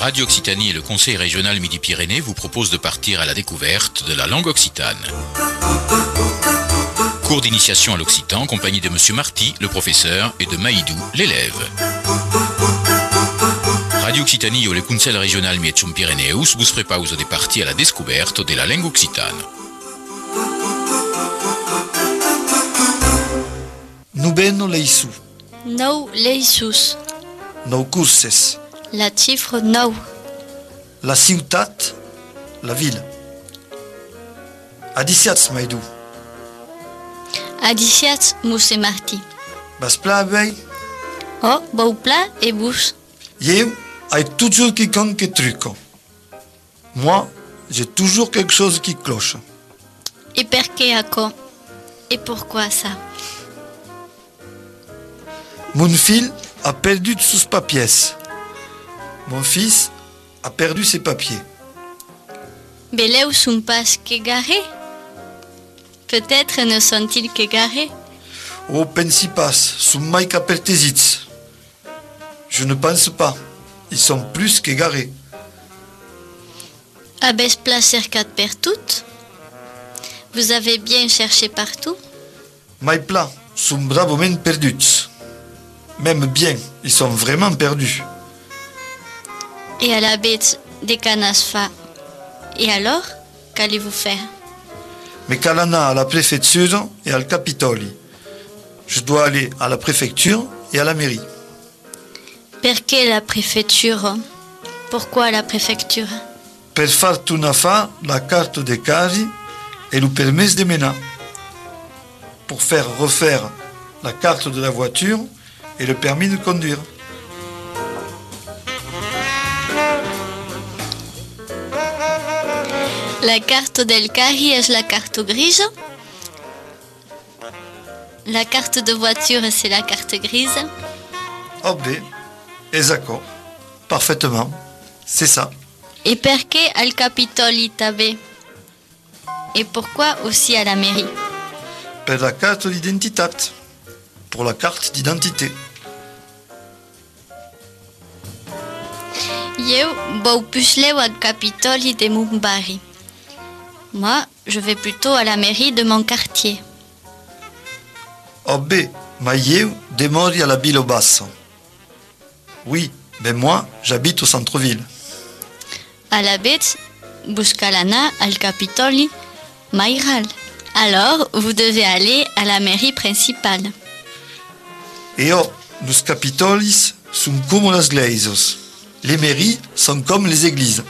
Radio Occitanie et le Conseil régional Midi-Pyrénées vous proposent de partir à la découverte de la langue occitane. Cours d'initiation à l'occitan en compagnie de Monsieur Marty, le professeur, et de Maïdou, l'élève. Radio Occitanie et le Conseil régional Midi-Pyrénées vous préparent de partir à la découverte de la langue occitane. Nu beno leisu. Nou leisus. Nou curses. La chiffre nou. La ciutat, la ville. Adiciats, Maïdou. Adiciats, Mousse Marty. Bas pla bei? Oh, bou pla et bous. Eu ai toujours quelqu'un qui truco. Moi, j'ai toujours quelque chose qui cloche. Et perché ako? Et pourquoi ça? Mon fils a perdu sus papiers. Mon fils a perdu ses papiers. Beleu sont pas qu'égarés? Peut-être ne sont-ils qu'égarés? Oh, pensi pas, sont mai qu'apertesits. Je ne pense pas. Ils sont plus qu'égarés. Abes pla cercat per tout? Vous avez bien cherché partout? Mai pla, sont bravement perdus. Même bien, ils sont vraiment perdus. Et à la bête des canasfa. Et alors, qu'allez-vous faire? Mais Calana à la préfecture et al Capitoli. Je dois aller à la préfecture et à la mairie. Perché la préfecture? Pourquoi la préfecture? Per far tunafa la carte de casi et le permis de mena. Pour faire refaire la carte de la voiture et le permis de conduire. La carte del carri est la carte grise. La carte de voiture, c'est la carte grise. Oh ben, exact. Parfaitement. C'est ça. Et perché al Capitoli tabe? Et pourquoi aussi à la mairie? Per la carte d'identité. Pour la carte d'identité. Eu vou pusleu al Capitoli de Mumbari. Moi, je vais plutôt à la mairie de mon quartier. Oh ben, ma eu demori à la Bilo Basso. Oui, ben moi, j'habite au centre-ville. À la bête, buscalana al Capitoli, mairal. Alors, vous devez aller à la mairie principale. Et oh, nos capitolis sont comme les glaises. Les mairies sont comme les églises.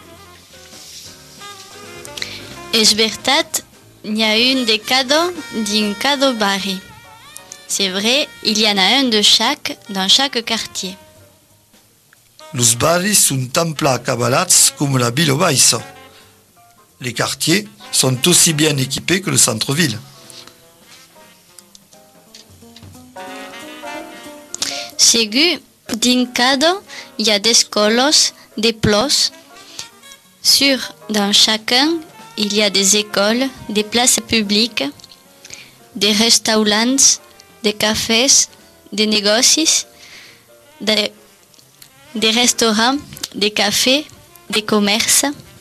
És veritat, il y a une des cadeaux d'un cadeau barri. C'est vrai, il y en a un de chaque dans chaque quartier. Los barris sont tan plats acabalats comme la Bilo Basso. Les quartiers sont aussi bien équipés que le centre-ville. Segur, d'un cadeau, il y a des colos, des plos. Dans chacun, il y a des écoles, des places publiques, des restaurants, des cafés, des négocis, des restaurants, des cafés, des commerces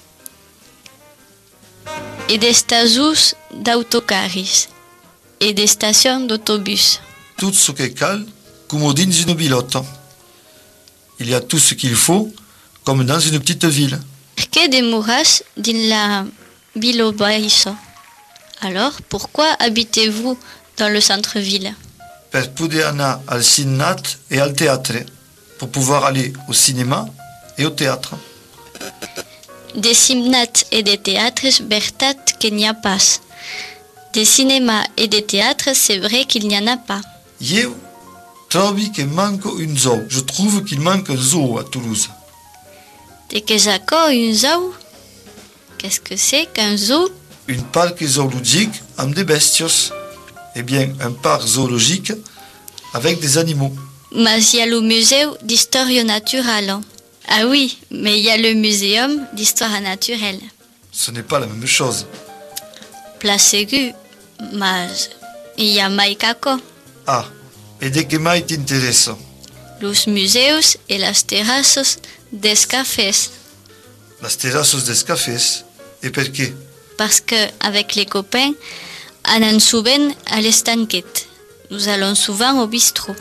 et des stations d'autocaris et des stations d'autobus. Tout ce qui cal, comme dans une bilote. Il y a tout ce qu'il faut, comme dans une petite ville. Que demoras dans la Bilo Basso? Alors, pourquoi habitez-vous dans le centre-ville? Per poder anar al cinéma et al théâtre. Pour pouvoir aller au cinéma et au théâtre. Des cinémas et des théâtres, veritat qu'il n'y a pas. Des cinémas et des théâtres, c'est vrai qu'il n'y en a pas. Eu trovi que manque un zoo. Je trouve qu'il manque un zoo à Toulouse. De que j'accorde un zoo? Qu'est-ce que c'est qu'un zoo? Un parc zoologique avec des bestios. Eh bien, un parc zoologique avec des animaux. Mais il y a le musée d'histoire naturelle. Ah oui, mais il y a le muséum d'histoire naturelle. Ce n'est pas la même chose. Place aiguë, mais il y a Maikako. Ah, et de que mai t'intéresse? Los museos et las terrazas des cafés. Las terrazas des cafés. Et perché? Parce qu'avec les copains, on en souvent à l'estanquette. Nous allons souvent au bistrot.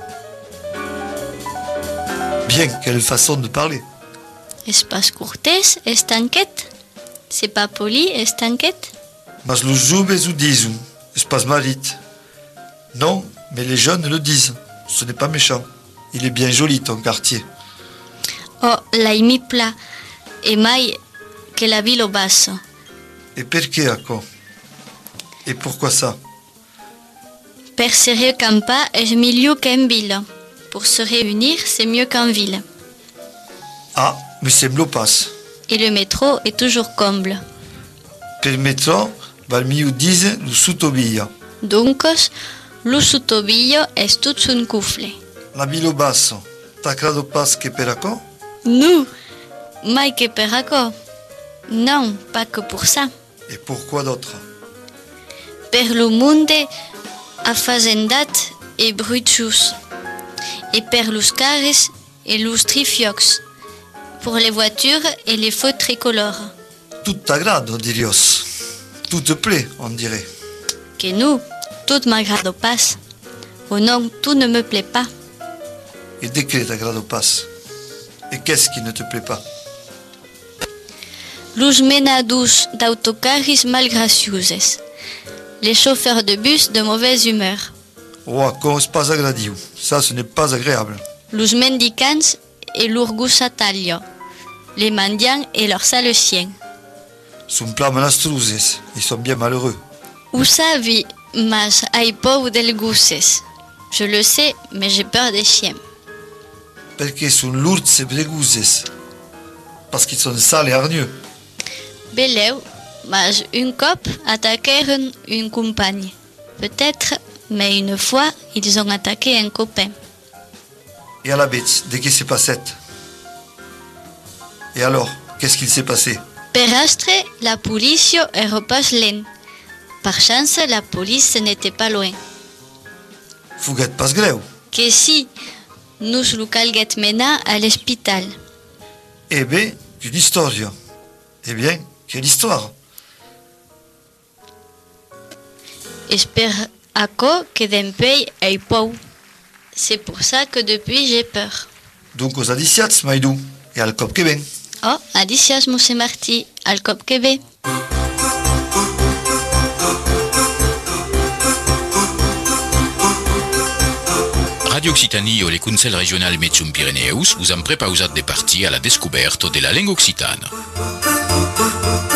Bien, quelle façon de parler. Espace cortés, estanquette. C'est pas poli, estanquette. Mas los joves ho disent, espace marit. Non, mais les jeunes le disent. Ce n'est pas méchant. Il est bien joli ton quartier. Oh, l'aimi plat. Et mai que la ville au basso. Et perché acco? Et pourquoi ça? Per se recampa est mieux qu'en ville. Pour se réunir, c'est mieux qu'en ville. Ah, me semblo pas. Et le métro est toujours comble. Per metro, val mieux disent lo sottobillo. Donc, lo sottobillo est tout un couffle. La ville au basso. T'as credo pas que per acco? Nous, mai que per acco. Non, pas que pour ça. Et pourquoi d'autre? Per le monde affazendat et brutus. Et per los carres et los trifiocs. Pour les voitures et les feux tricolores. Tout t'agrade, dirios. Tout te plaît, on dirait. Que nous, tout m'agrade pas. Oh non, tout ne me plaît pas. Et de que t'agrade pas? Et qu'est-ce qui ne te plaît pas? Los menados d'autocaris malgraciuses. Les chauffeurs de bus de mauvaise humeur. Oh, acco c'est pas agradiu. Ça, ce n'est pas agréable. Los mendicants et l'urgus atalio. Les mendiants et leurs sales chiens. Son plat manastruses. Ils sont bien malheureux. Usavi mas ai pou del gusses. Je le sais, mais j'ai peur des chiens. Perché sont lourds et breguses. Parce qu'ils sont sales et hargneux. Beleu, mas un cop attaquèrent une compagne. Peut-être, mais une fois, ils ont attaqué un copain. Et à la bête, de qui s'est passé? Et alors, qu'est-ce qu'il s'est passé? Per astre, la police est repasse lent. Par chance, la police n'était pas loin. Fugat pas greu. Que si, nous le calguet mena à l'hôpital. Eh bien, une histoire. Eh bien, quelle histoire? Espère à quoi que d'un pays ait pou. C'est pour ça que depuis j'ai peur. Donc aux adiciats, Maïdou, et al cop que ben. Oh, adicias Mose Martí, al cop que ve. Radio Occitanie o le Consell Regional Mezzoum Pyrénéeus vous en prépausat de partir à la découverte de la langue occitane.